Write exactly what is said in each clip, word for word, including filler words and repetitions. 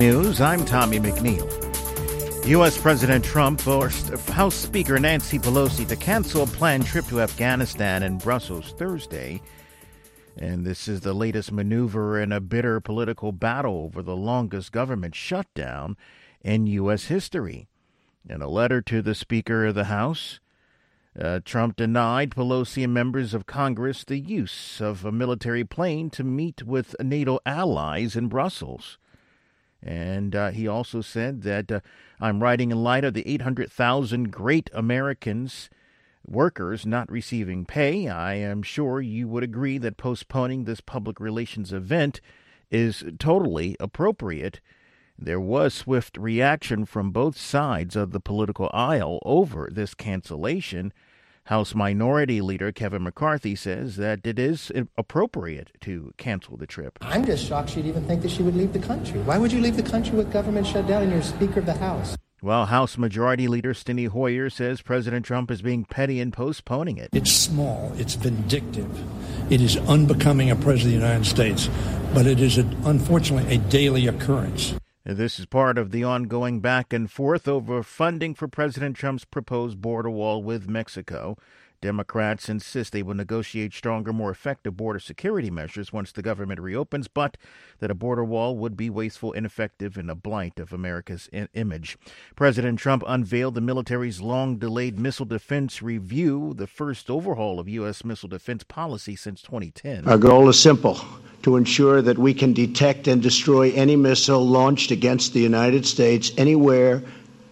News, I'm Tommy McNeil. U S. President Trump forced House Speaker Nancy Pelosi to cancel a planned trip to Afghanistan and Brussels Thursday. And this is the latest maneuver in a bitter political battle over the longest government shutdown in U S history. In a letter to the Speaker of the House, uh, Trump denied Pelosi and members of Congress the use of a military plane to meet with NATO allies in Brussels. And uh, he also said that uh, I'm writing in light of the eight hundred thousand great Americans, workers not receiving pay. I am sure you would agree that postponing this public relations event is totally appropriate. There was swift reaction from both sides of the political aisle over this cancellation. House Minority Leader Kevin McCarthy says that it is appropriate to cancel the trip. I'm just shocked she'd even think that she would leave the country. Why would you leave the country with government shut down and you're Speaker of the House? Well, House Majority Leader Steny Hoyer says President Trump is being petty in postponing it. It's small. It's vindictive. It is unbecoming a President of the United States. But it is, a, unfortunately, a daily occurrence. This is part of the ongoing back and forth over funding for President Trump's proposed border wall with Mexico. Democrats insist they will negotiate stronger, more effective border security measures once the government reopens, but that a border wall would be wasteful, ineffective, and a blight of America's in- image. President Trump unveiled the military's long-delayed missile defense review, the first overhaul of U S missile defense policy since twenty ten. Our goal is simple: to ensure that we can detect and destroy any missile launched against the United States anywhere,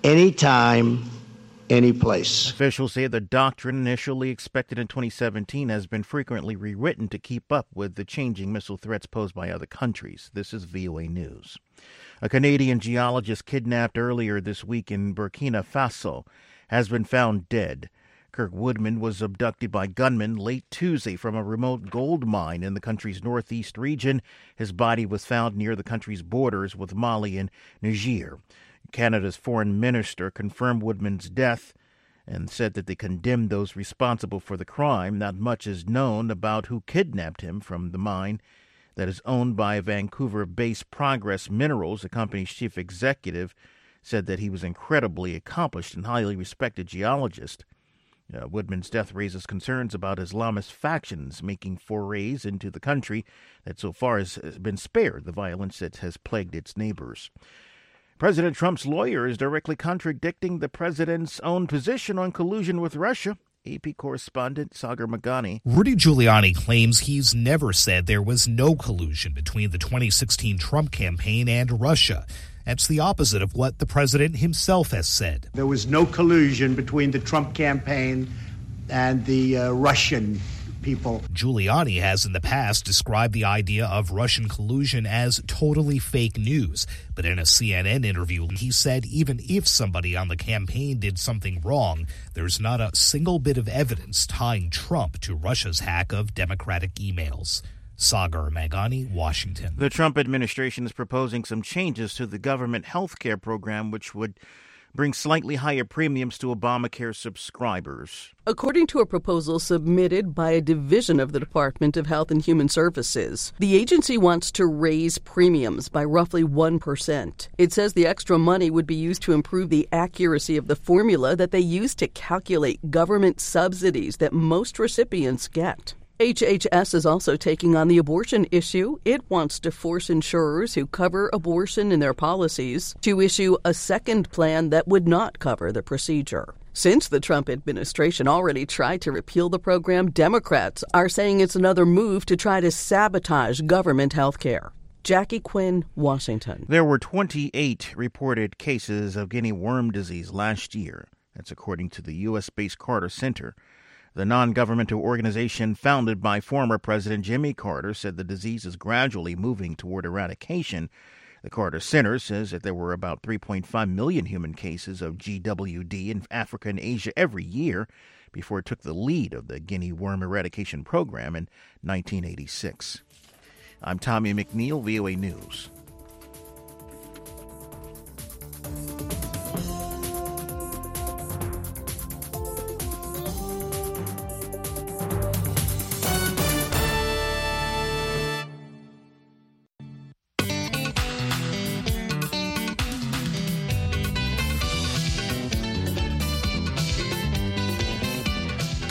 anytime, any place. Officials say the doctrine initially expected in twenty seventeen has been frequently rewritten to keep up with the changing missile threats posed by other countries. This is V O A News. A Canadian geologist kidnapped earlier this week in Burkina Faso has been found dead. Kirk Woodman was abducted by gunmen late Tuesday from a remote gold mine in the country's northeast region. His body was found near the country's borders with Mali and Niger. Canada's foreign minister confirmed Woodman's death and said that they condemned those responsible for the crime. Not much is known about who kidnapped him from the mine that is owned by Vancouver-based Progress Minerals. The company's chief executive said that he was an incredibly accomplished and highly respected geologist. Uh, Woodman's death raises concerns about Islamist factions making forays into the country that so far has been spared the violence that has plagued its neighbors. President Trump's lawyer is directly contradicting the president's own position on collusion with Russia. A P correspondent Sagar Meghani. Rudy Giuliani claims he's never said there was no collusion between the twenty sixteen Trump campaign and Russia. That's the opposite of what the president himself has said. There was no collusion between the Trump campaign and the uh, Russian people. Giuliani has in the past described the idea of Russian collusion as totally fake news. But in a C N N interview, he said even if somebody on the campaign did something wrong, there's not a single bit of evidence tying Trump to Russia's hack of Democratic emails. Sagar Meghani, Washington. The Trump administration is proposing some changes to the government health care program, which would bring slightly higher premiums to Obamacare subscribers. According to a proposal submitted by a division of the Department of Health and Human Services, the agency wants to raise premiums by roughly one percent. It says the extra money would be used to improve the accuracy of the formula that they use to calculate government subsidies that most recipients get. H H S is also taking on the abortion issue. It wants to force insurers who cover abortion in their policies to issue a second plan that would not cover the procedure. Since the Trump administration already tried to repeal the program, Democrats are saying it's another move to try to sabotage government health care. Jackie Quinn, Washington. There were twenty-eight reported cases of guinea worm disease last year. That's according to the U S-based Carter Center. The non-governmental organization founded by former President Jimmy Carter said the disease is gradually moving toward eradication. The Carter Center says that there were about three point five million human cases of G W D in Africa and Asia every year before it took the lead of the guinea worm eradication program in nineteen eighty-six. I'm Tommy McNeil, V O A News.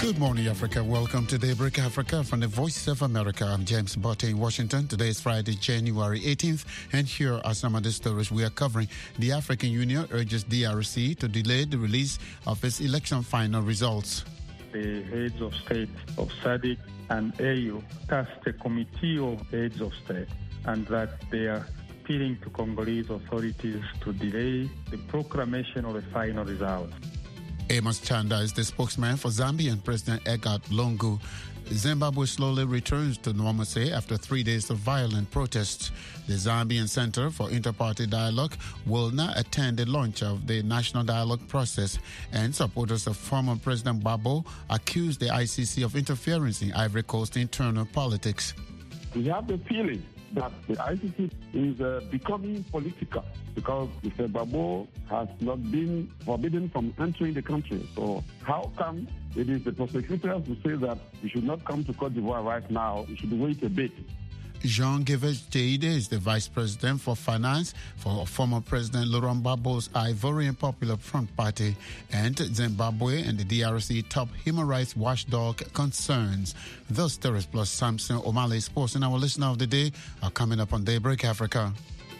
Good morning, Africa. Welcome to Daybreak Africa from the Voice of America. I'm James Botte in Washington. Today is Friday, January eighteenth, and here are some of the stories we are covering. The African Union urges D R C to delay the release of its election final results. The heads of state of S A D C and A U tasked a committee of heads of state, and that they are appealing to Congolese authorities to delay the proclamation of the final results. Amos Chanda is the spokesman for Zambian President Edgar Lungu. Zimbabwe slowly returns to normalcy after three days of violent protests. The Zambian Center for Inter-Party Dialogue will not attend the launch of the national dialogue process, and supporters of former President Gbagbo accuse the I C C of interference in Ivory Coast internal politics. We have the feeling that the I C C is uh, becoming political because Mister Gbagbo has not been forbidden from entering the country. So how come it is the prosecutors who say that we should not come to Cote d'Ivoire right now, we should wait a bit? Jean-Geves Jaide is the vice president for finance for former President Laurent Gbagbo's Ivorian Popular Front Party, and Zimbabwe and the D R C top human rights watchdog concerns. Those stories plus Samson O'Malley Sports and our listener of the day are coming up on Daybreak Africa.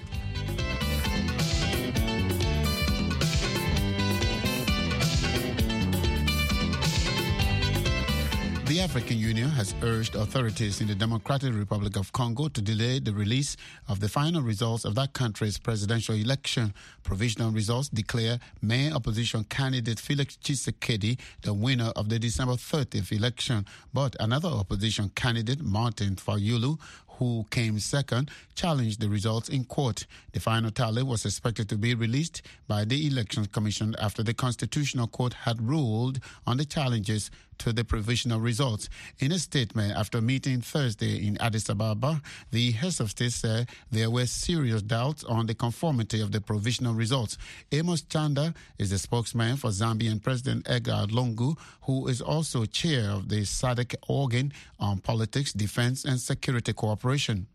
The African Union has urged authorities in the Democratic Republic of Congo to delay the release of the final results of that country's presidential election. Provisional results declare main opposition candidate Felix Tshisekedi the winner of the December thirtieth election, but another opposition candidate, Martin Fayulu, who came second, challenged the results in court. The final tally was expected to be released by the Elections Commission after the Constitutional Court had ruled on the challenges to the provisional results. In a statement after meeting Thursday in Addis Ababa, the heads of state said there were serious doubts on the conformity of the provisional results. Amos Chanda is the spokesman for Zambian President Edgar Lungu, who is also chair of the S A D C organ on politics, defense, and security cooperation.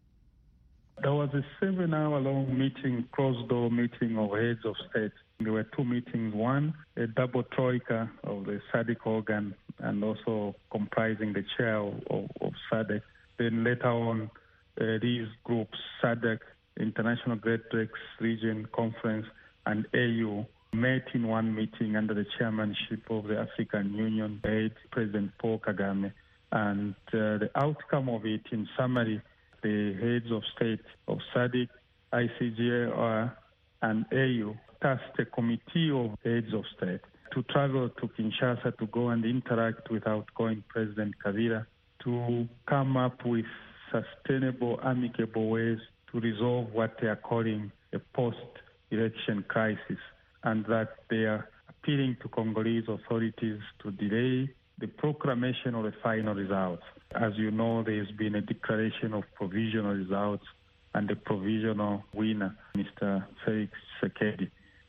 There was a seven-hour-long meeting, closed-door meeting of heads of state. There were two meetings, one, a double troika of the S A D C organ and also comprising the chair of, of, of S A D C. Then later on, uh, these groups, S A D C, International Great Lakes Region Conference, and A U, met in one meeting under the chairmanship of the African Union head, President Paul Kagame. And uh, the outcome of it, in summary, the heads of state of S A D C, I C G A R, and A U tasked a committee of heads of state to travel to Kinshasa to go and interact with outgoing President Kabila to come up with sustainable, amicable ways to resolve what they are calling a post-election crisis, and that they are appealing to Congolese authorities to delay the proclamation of the final results. As you know, there's been a declaration of provisional results and the provisional winner, Mister Felix Tshisekedi.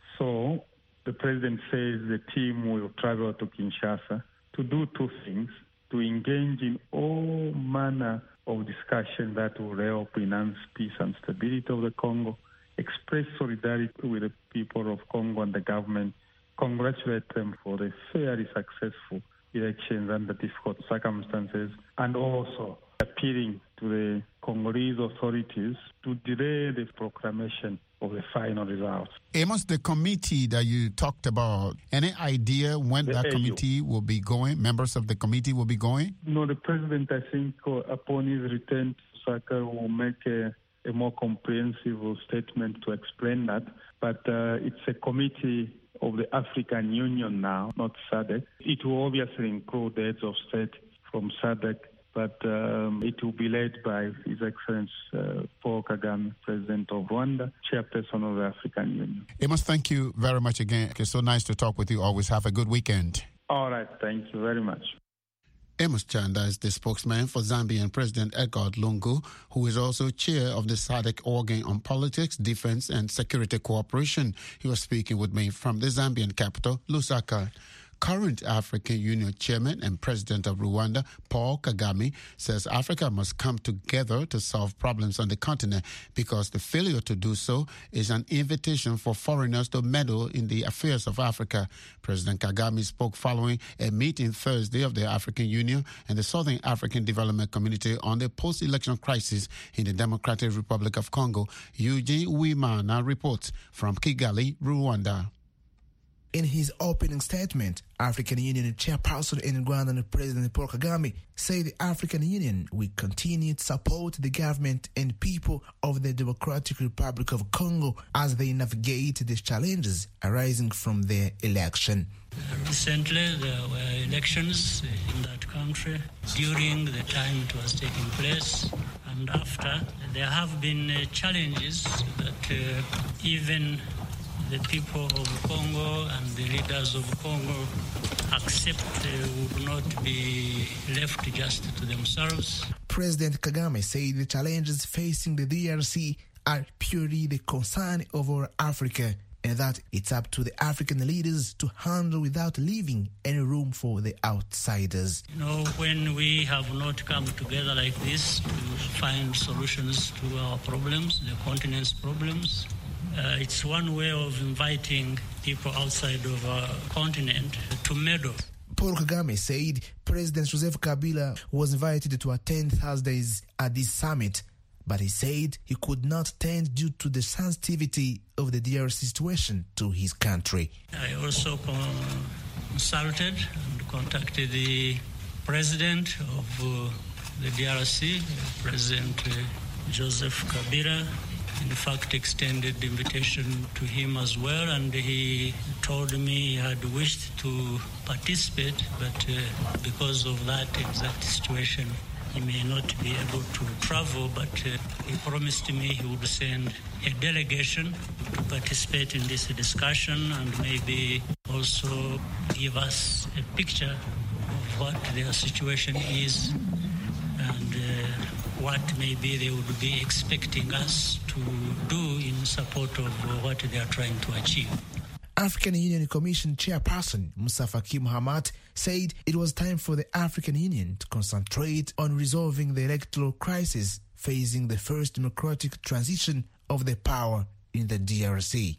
So the president says the team will travel to Kinshasa to do two things: to engage in all manner of discussion that will help enhance peace and stability of the Congo, express solidarity with the people of Congo and the government, congratulate them for the fairly successful elections under difficult circumstances, and also appealing to the Congolese authorities to delay the proclamation of the final results. Amos, the committee that you talked about, any idea when the that A U. Committee will be going? Members of the committee will be going? No, the president, I think, uh, upon his return to Saka, will make a, a more comprehensive statement to explain that. But uh, it's a committee of the African Union now, not S A D C. It will obviously include the heads of state from S A D C, but um, it will be led by His Excellency uh, Paul Kagame, President of Rwanda, Chairperson of the African Union. Amos, thank you very much again. It's so nice to talk with you. Always have a good weekend. All right, thank you very much. Amos Chanda is the spokesman for Zambian President Edgar Lungu, who is also chair of the S A D C organ on politics, defense, and security cooperation. He was speaking with me from the Zambian capital, Lusaka. Current African Union Chairman and President of Rwanda, Paul Kagame, says Africa must come together to solve problems on the continent because the failure to do so is an invitation for foreigners to meddle in the affairs of Africa. President Kagame spoke following a meeting Thursday of the African Union and the Southern African Development Community on the post-election crisis in the Democratic Republic of Congo. Eugene Uwimana reports from Kigali, Rwanda. In his opening statement, African Union Chairperson in Rwanda, President Paul Kagame, said the African Union will continue to support the government and people of the Democratic Republic of Congo as they navigate the challenges arising from their election. Recently, there were elections in that country. During the time it was taking place and after, there have been uh, challenges that uh, even the people of Congo and the leaders of Congo accept uh, would not be left just to themselves. President Kagame said the challenges facing the D R C are purely the concern of our Africa and that it's up to the African leaders to handle without leaving any room for the outsiders. You know, when we have not come together like this to find solutions to our problems, the continent's problems, Uh, it's one way of inviting people outside of our continent to meddle. Paul Kagame said President Joseph Kabila was invited to attend Thursdays at this summit, but he said he could not attend due to the sensitivity of the D R C situation to his country. I also consulted and contacted the president of uh, the D R C, President uh, Joseph Kabila. In fact, extended the invitation to him as well, and he told me he had wished to participate, but uh, because of that exact situation, he may not be able to travel, but uh, he promised me he would send a delegation to participate in this discussion and maybe also give us a picture of what their situation is and uh, what maybe they would be expecting us to do in support of what they are trying to achieve. African Union Commission Chairperson Musa Faki Mahamat said it was time for the African Union to concentrate on resolving the electoral crisis facing the first democratic transition of the power in the D R C.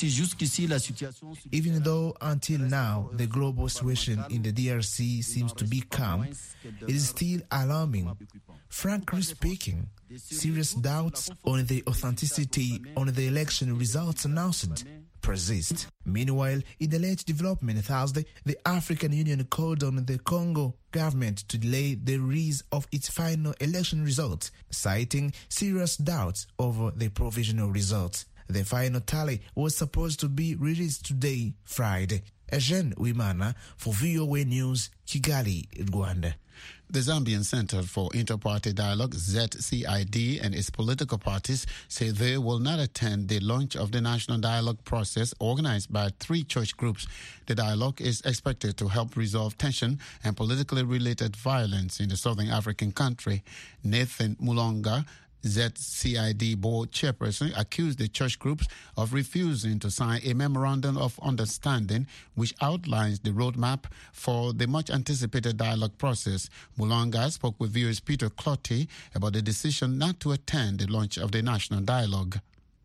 Even though until now the global situation in the D R C seems to be calm, it is still alarming. Frankly speaking, serious doubts on the authenticity on the election results announced persist. Meanwhile, in the late development Thursday, the African Union called on the Congo government to delay the release of its final election results, citing serious doubts over the provisional results. The final tally was supposed to be released today, Friday. Eugene Uwimana for V O A News, Kigali, Rwanda. The Zambian Center for Inter-Party Dialogue, Z C I D, and its political parties say they will not attend the launch of the national dialogue process organized by three church groups. The dialogue is expected to help resolve tension and politically related violence in the southern African country. Nathan Mulonga, Z C I D board chairperson, accused the church groups of refusing to sign a memorandum of understanding which outlines the roadmap for the much-anticipated dialogue process. Mulonga spoke with V O A's Peter Clotty about the decision not to attend the launch of the national dialogue.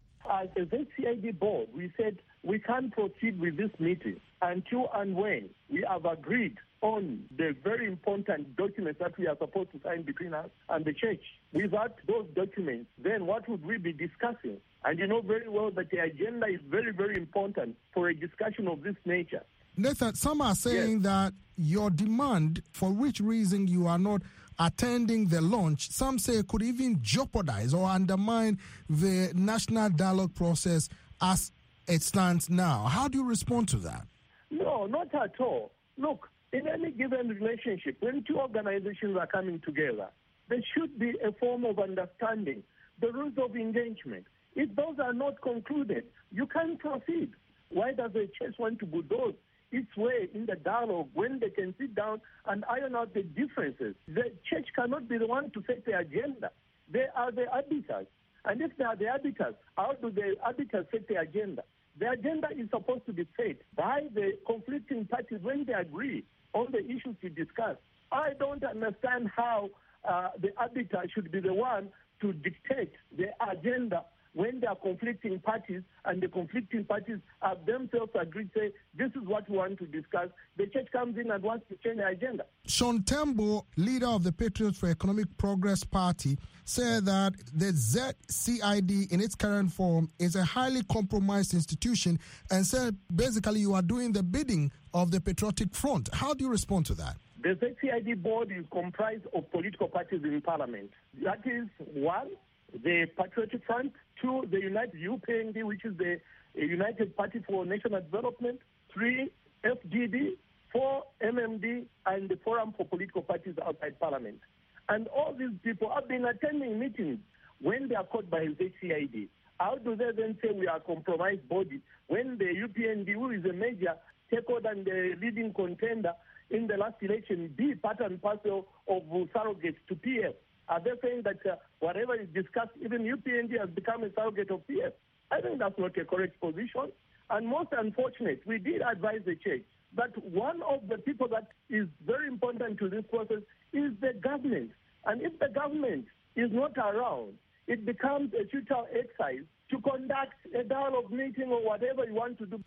As a Z C I D board, we said we can't proceed with this meeting until and when we have agreed on the very important documents that we are supposed to sign between us and the church. Without those documents, then what would we be discussing? And you know very well that the agenda is very, very important for a discussion of this nature. Nathan, some are saying yes. that your demand, for which reason you are not attending the launch, some say could even jeopardize or undermine the national dialogue process as it stands now. How do you respond to that? No, not at all. Look, in any given relationship, when two organizations are coming together, there should be a form of understanding, the rules of engagement. If those are not concluded, you can't proceed. Why does the church want to bulldoze its way in the dialogue when they can sit down and iron out the differences? The church cannot be the one to set the agenda. They are the arbiters. And if they are the arbiters, how do the arbiters set the agenda? The agenda is supposed to be set by the conflicting parties when they agree on the issues to discuss. I don't understand how uh, the arbiter should be the one to dictate the agenda when there are conflicting parties, and the conflicting parties have themselves agreed, say, this is what we want to discuss. The church comes in and wants to change the agenda. Sean Tembo, leader of the Patriots for Economic Progress Party, said that the Z C I D in its current form is a highly compromised institution, and said basically you are doing the bidding of the Patriotic Front. How do you respond to that? The Z C I D board is comprised of political parties in parliament. That is, one, the Patriotic Front, two, the United U P N D, which is the United Party for National Development, three, F D D, four, M M D, and the Forum for Political Parties outside Parliament. And all these people have been attending meetings when they are caught by Z C I D. How do they then say we are a compromised body when the U P N D, who is a major stakeholder and the leading contender in the last election, be part and parcel of surrogates to P F? Are they saying that uh, whatever is discussed, even U P N D has become a surrogate of P F? I think that's not a correct position. And most unfortunate, we did advise the church that one of the people that is very important to this process is the government. And if the government is not around, it becomes a futile exercise to conduct a dialogue meeting or whatever you want to do.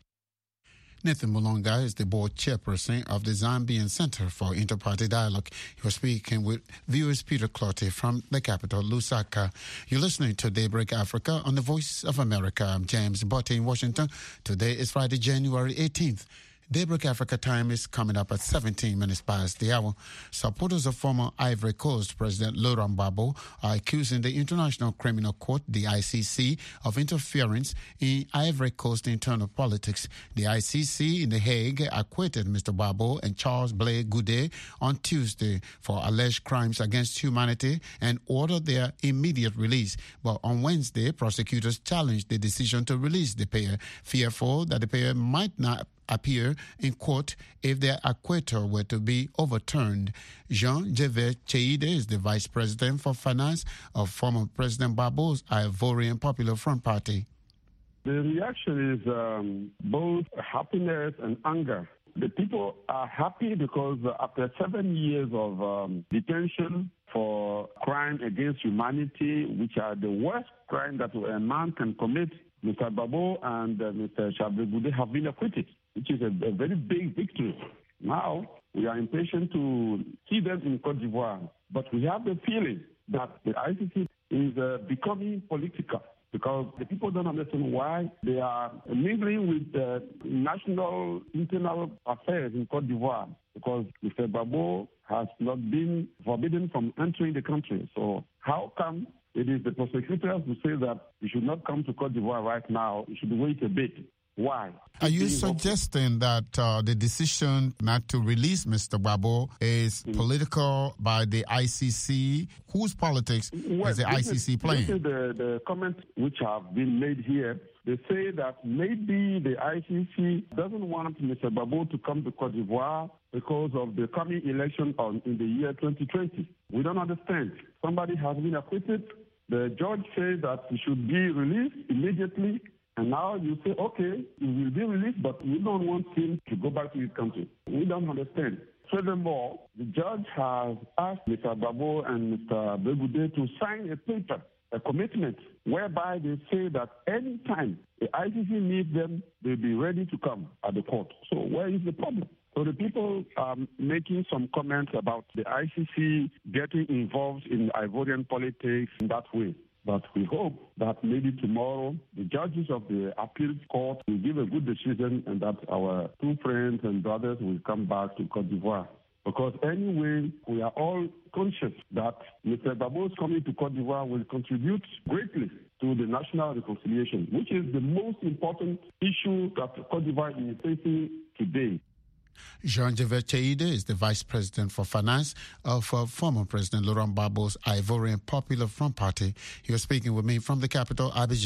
Nathan Mulonga is the board chairperson of the Zambian Center for Interparty Dialogue. He was speaking with viewers Peter Clottey from the capital, Lusaka. You're listening to Daybreak Africa on the Voice of America. I'm James Botte in Washington. Today is Friday, January eighteenth. Daybreak Africa time is coming up at seventeen minutes past the hour. Supporters of former Ivory Coast President Laurent Gbagbo are accusing the International Criminal Court, the I C C, of interference in Ivory Coast internal politics. The I C C in The Hague acquitted Mister Gbagbo and Charles Blé Goudé on Tuesday for alleged crimes against humanity and ordered their immediate release. But on Wednesday, prosecutors challenged the decision to release the pair, fearful that the pair might not appear in court if their acquittal were to be overturned. Jean-Gervais Cheide is the vice president for finance of former President Gbagbo's Ivorian Popular Front Party. The reaction is um, both happiness and anger. The people are happy because after seven years of um, detention for crime against humanity, which are the worst crime that a man can commit, Mister Gbagbo and uh, Mister Charles Blé Goudé have been acquitted, which is a, a very big victory. Now, we are impatient to see them in Côte d'Ivoire, but we have the feeling that the I C C is uh, becoming political because the people don't understand why they are mingling with uh, national internal affairs in Côte d'Ivoire, because Mister Gbagbo has not been forbidden from entering the country. So how come it is the prosecutors who say that you should not come to Côte d'Ivoire right now, you should wait a bit? Why? Are you suggesting that uh, the decision not to release Mister Gbagbo is mm. political by the I C C? Whose politics well, is the I C C is, playing? This is the, the comments which have been made here. They say that maybe the I C C doesn't want Mister Gbagbo to come to Côte d'Ivoire because of the coming election on, in the year twenty twenty. We don't understand. Somebody has been acquitted. The judge says that he should be released immediately. And now you say, okay, he will be released, but we don't want him to go back to his country. We don't understand. Furthermore, the judge has asked Mister Gbagbo and Mister Blé Goudé to sign a paper, a commitment, whereby they say that any time the I C C needs them, they'll be ready to come at the court. So where is the problem? So the people are making some comments about the I C C getting involved in Ivorian politics in that way. But we hope that maybe tomorrow the judges of the appeal court will give a good decision and that our two friends and brothers will come back to Côte d'Ivoire. Because anyway, we are all conscious that Mister Gbagbo's coming to Côte d'Ivoire will contribute greatly to the national reconciliation, which is the most important issue that Côte d'Ivoire is facing today. Jean-Gervais Cheide is the vice president for finance of uh, former President Laurent Gbagbo's Ivorian Popular Front Party. He was speaking with me from the capital, Abidjan.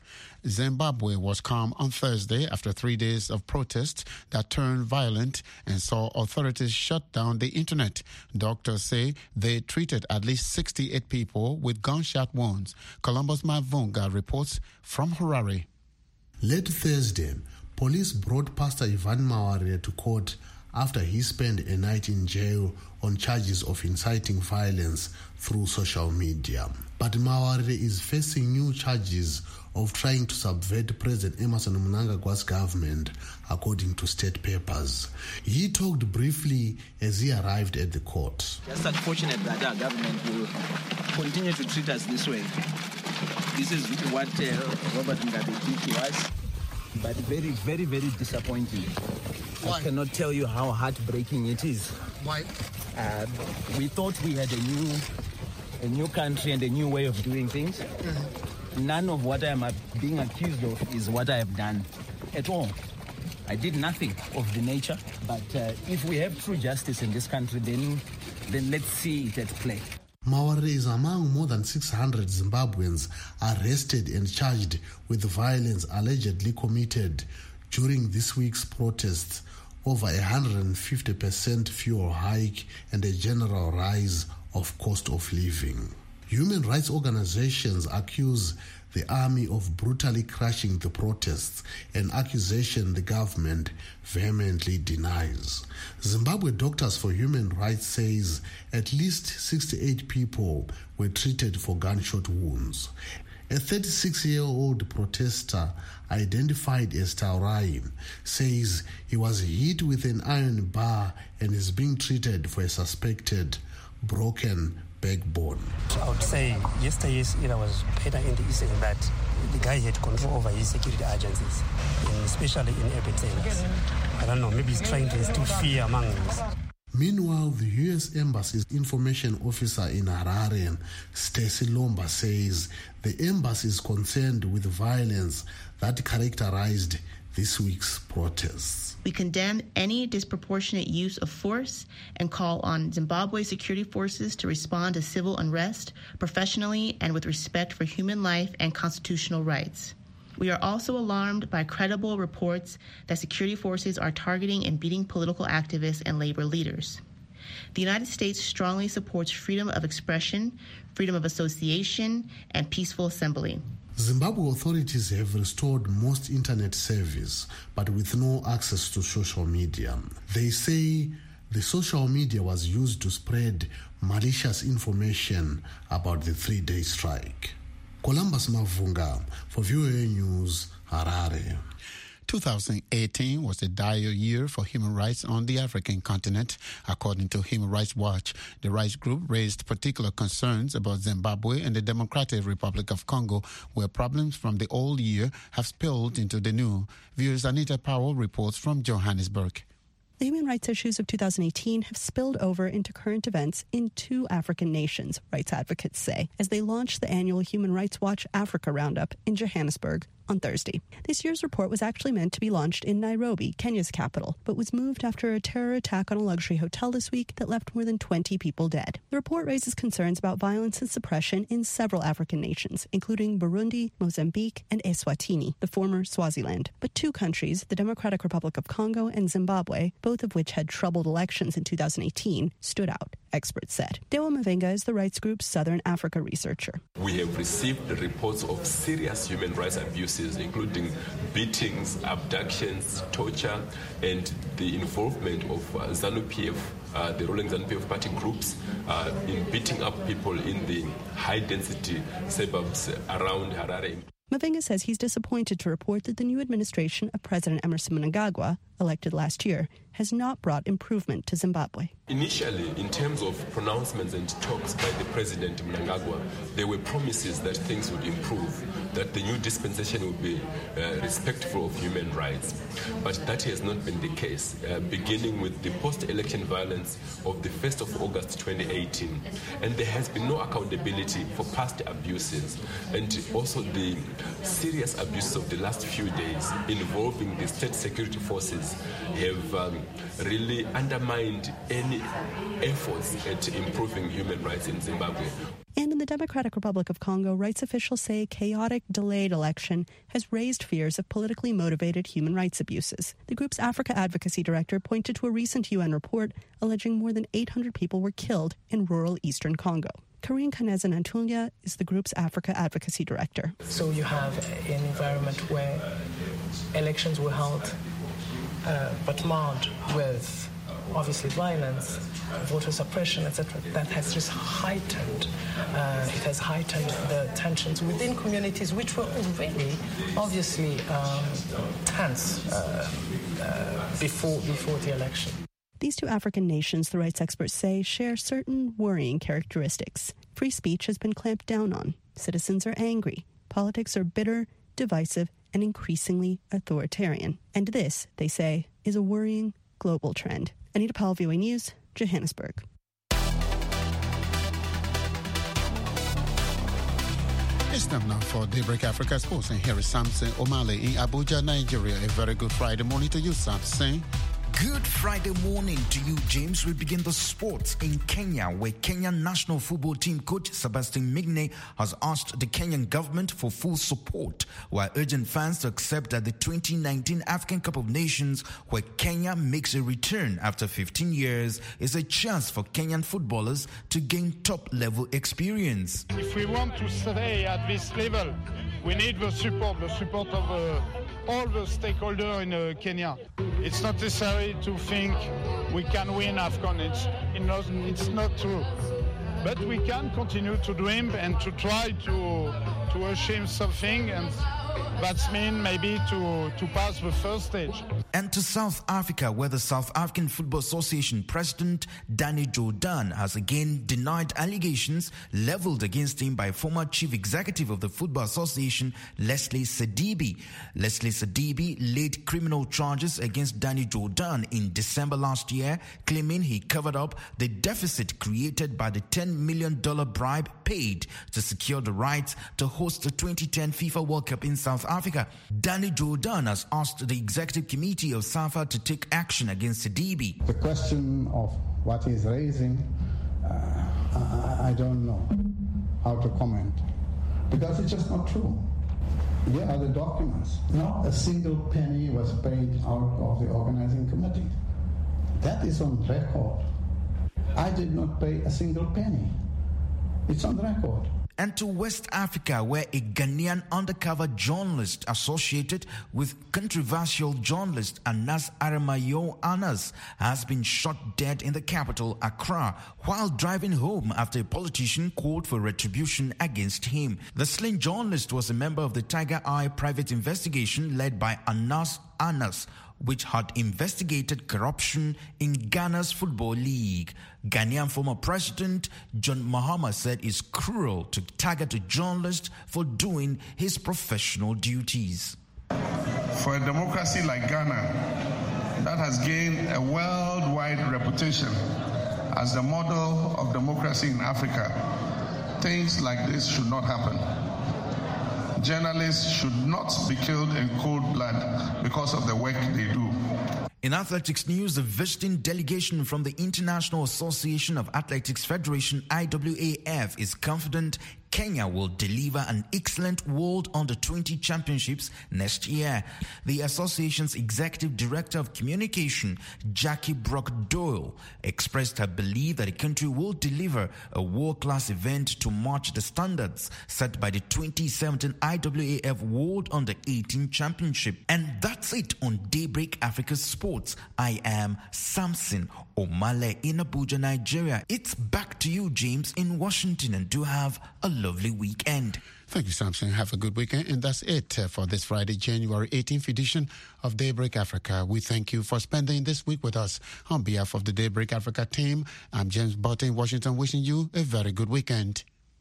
Zimbabwe was calm on Thursday after three days of protests that turned violent and saw authorities shut down the internet. Doctors say they treated at least sixty-eight people with gunshot wounds. Columbus Mavunga reports from Harare. Late Thursday, police brought Pastor Ivan Mawarire to court after he spent a night in jail on charges of inciting violence through social media. But Mawarire is facing new charges of trying to subvert President Emmerson Mnangagwa's government, according to state papers. He talked briefly as he arrived at the court. Just unfortunate that our government will continue to treat us this way. This is what uh, Robert Mugabe did to us, but very, very, very disappointing. Why? I cannot tell you how heartbreaking it is. Why? Uh, we thought we had a new, a new country and a new way of doing things. Mm-hmm. None of what I am being accused of is what I have done at all. I did nothing of the nature, but uh, if we have true justice in this country, then, then let's see it at play. Mawarire is among more than six hundred Zimbabweans arrested and charged with violence allegedly committed during this week's protests over a one hundred fifty percent fuel hike and a general rise of cost of living. Human rights organizations accuse the army of brutally crushing the protests, an accusation the government vehemently denies. Zimbabwe Doctors for Human Rights says at least sixty-eight people were treated for gunshot wounds. A thirty-six-year-old protester identified as Taurai says he was hit with an iron bar and is being treated for a suspected broken backbone. I would say yesterday it was better in the sense that the guy had control over his security agencies, especially in urban centers. I don't know, maybe he's trying to instill fear among us. Meanwhile, the U S Embassy's information officer in Harare, Stacey Lomba, says the embassy is concerned with the violence that characterized this week's protests. We condemn any disproportionate use of force and call on Zimbabwe security forces to respond to civil unrest professionally and with respect for human life and constitutional rights. We are also alarmed by credible reports that security forces are targeting and beating political activists and labor leaders. The United States strongly supports freedom of expression, freedom of association, and peaceful assembly. Zimbabwe authorities have restored most internet service, but with no access to social media. They say the social media was used to spread malicious information about the three-day strike. Columbus Mavunga for V O A News, Harare. twenty eighteen was a dire year for human rights on the African continent. According to Human Rights Watch, the rights group raised particular concerns about Zimbabwe and the Democratic Republic of Congo, where problems from the old year have spilled into the new. V O A's Anita Powell reports from Johannesburg. The human rights issues of two thousand eighteen have spilled over into current events in two African nations, rights advocates say, as they launch the annual Human Rights Watch Africa Roundup in Johannesburg on Thursday. This year's report was actually meant to be launched in Nairobi, Kenya's capital, but was moved after a terror attack on a luxury hotel this week that left more than twenty people dead. The report raises concerns about violence and suppression in several African nations, including Burundi, Mozambique, and Eswatini, the former Swaziland. But two countries, the Democratic Republic of Congo and Zimbabwe, both of which had troubled elections in two thousand eighteen, stood out, experts said. Dewa Mavenga is the rights group's Southern Africa researcher. We have received reports of serious human rights abuses, including beatings, abductions, torture, and the involvement of uh, ZANU-P F, uh, the ruling ZANU-P F party groups, uh, in beating up people in the high-density suburbs around Harare. Mavenga says he's disappointed to report that the new administration of President Emmerson Mnangagwa, elected last year, has not brought improvement to Zimbabwe. Initially, in terms of pronouncements and talks by the President Mnangagwa, there were promises that things would improve, that the new dispensation would be uh, respectful of human rights. But that has not been the case, uh, beginning with the post-election violence of the first of August twenty eighteen. And there has been no accountability for past abuses, and also the serious abuses of the last few days involving the state security forces rights have um, really undermined any efforts at improving human rights in Zimbabwe. And in the Democratic Republic of Congo, rights officials say a chaotic, delayed election has raised fears of politically motivated human rights abuses. The group's Africa Advocacy Director pointed to a recent U N report alleging more than eight hundred people were killed in rural eastern Congo. Karine Kaneza-Nantunya is the group's Africa Advocacy Director. So you have an environment where elections were held, uh, but marred with obviously violence, voter suppression, et cetera. That has just heightened. Uh, it has heightened the tensions within communities which were already obviously um, tense uh, uh, before before the election. These two African nations, the rights experts say, share certain worrying characteristics. Free speech has been clamped down on. Citizens are angry. Politics are bitter, divisive, and increasingly authoritarian. And this, they say, is a worrying global trend. Anita Powell, V O A News, Johannesburg. It's time now for Daybreak Africa Sports, and here is Samson Omale in Abuja, Nigeria. A very good Friday morning to you, Samson. Good Friday morning to you, James. We begin the sports in Kenya, where Kenyan national football team coach Sebastian Migne has asked the Kenyan government for full support, while urging fans to accept that the twenty nineteen African Cup of Nations, where Kenya makes a return after fifteen years, is a chance for Kenyan footballers to gain top-level experience. If we want to stay at this level, we need the support, the support of uh, all the stakeholders in uh, Kenya. It's not necessary to think we can win AFCON. It's, it's not true. But we can continue to dream and to try to to achieve something, and that's mean maybe to, to pass the first stage. And to South Africa, where the South African Football Association president, Danny Jordan, has again denied allegations leveled against him by former chief executive of the Football Association, Leslie Sedibi. Leslie Sedibi laid criminal charges against Danny Jordan in December last year, claiming he covered up the deficit created by the ten million dollars bribe paid to secure the rights to host the twenty ten FIFA World Cup in South Africa. Danny Jordan has asked the executive committee of SAFA to take action against Sedibi. The question of what he's raising, uh, I, I don't know how to comment, because it's just not true. Here are the documents. Not a single penny was paid out of the organizing committee. That is on record. I did not pay a single penny. It's on record. And to West Africa, where a Ghanaian undercover journalist associated with controversial journalist Anas Aramayo Anas has been shot dead in the capital, Accra, while driving home after a politician called for retribution against him. The slain journalist was a member of the Tiger Eye private investigation led by Anas Anas, which had investigated corruption in Ghana's Football League. Ghanaian former President John Mahama said it's cruel to target a journalist for doing his professional duties. For a democracy like Ghana, that has gained a worldwide reputation as the model of democracy in Africa, things like this should not happen. Journalists should not be killed in cold blood because of the work they do. In athletics news, the visiting delegation from the International Association of Athletics Federation, I W A F, is confident Kenya will deliver an excellent World Under twenty Championships next year. The association's executive director of communication, Jackie Brock Doyle, expressed her belief that the country will deliver a world-class event to match the standards set by the twenty seventeen I W A F World Under eighteen Championship. And that's it on Daybreak Africa Sports. I am Samson Omale in Abuja, Nigeria. It's back to you, James, in Washington, and do have a lovely weekend. Thank you, Samson. Have a good weekend. And that's it for this Friday, January eighteenth edition of Daybreak Africa. We thank you for spending this week with us. On behalf of the Daybreak Africa team, I'm James Botte in Washington, wishing you a very good weekend.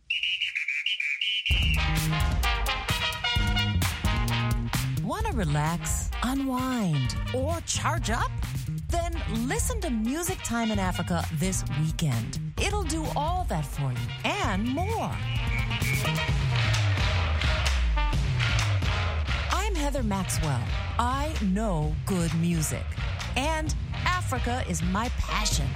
Want to relax, unwind, or charge up? Then listen to Music Time in Africa this weekend. It'll do all that for you and more. I'm Heather Maxwell. I know good music. And Africa is my passion.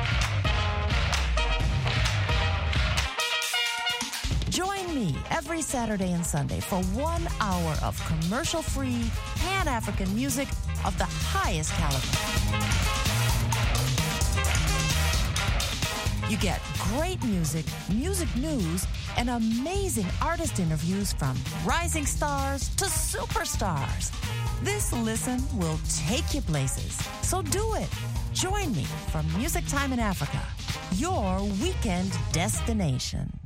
Join me every Saturday and Sunday for one hour of commercial-free, Pan-African music of the highest caliber. You get great music, music news, and amazing artist interviews from rising stars to superstars. This listen will take you places. So do it. Join me for Music Time in Africa, your weekend destination.